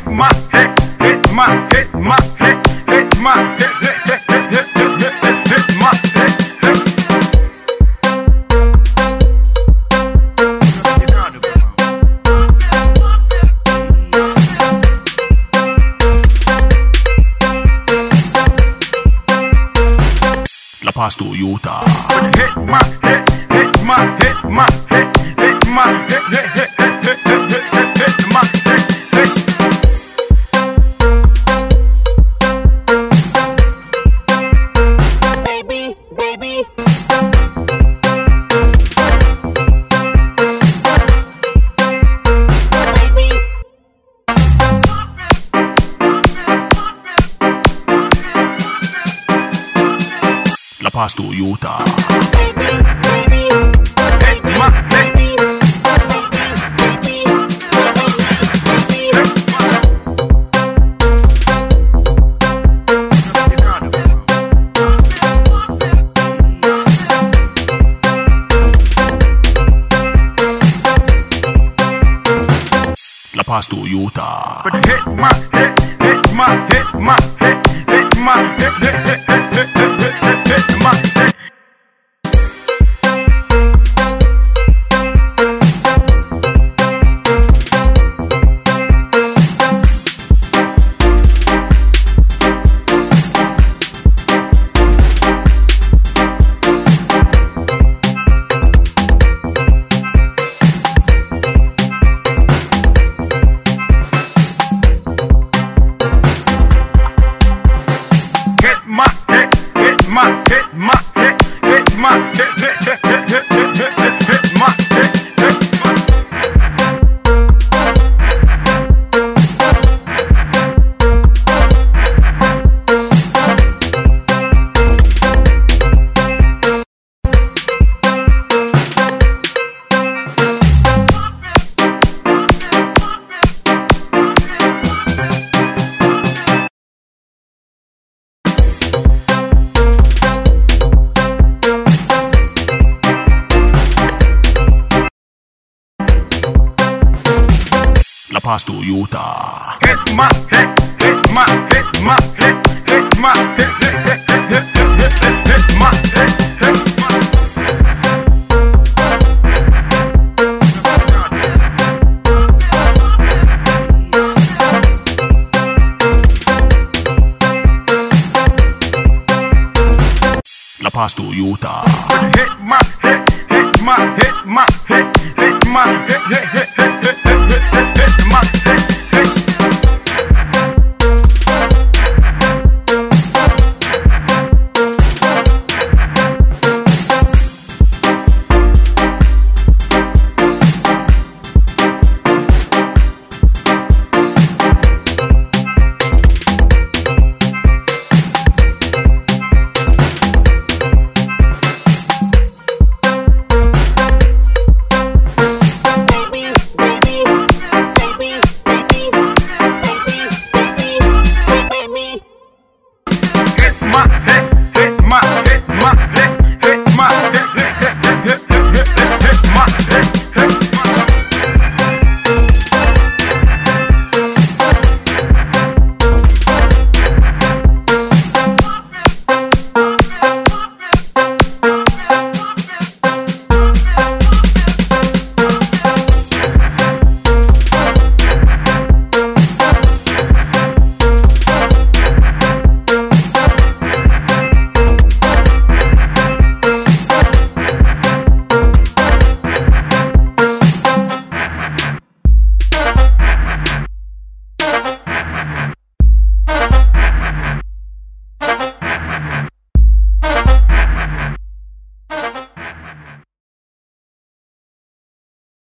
my head, hit my head, my head, hit my head, hit my head, hit. La Paz Toyota. Hit my head, hit my head, my head, hit my head, hit my head, hit. Baby, baby. Baby. La Paz Toyota. Baby, baby. Hit my head, La Paz Toyota. hit my head, hit my head, my head, hit my head, hit my head. La Paz Toyota. Hit my head, hit my head, my head, hit my head, hit my head, hit my. La Paz Toyota.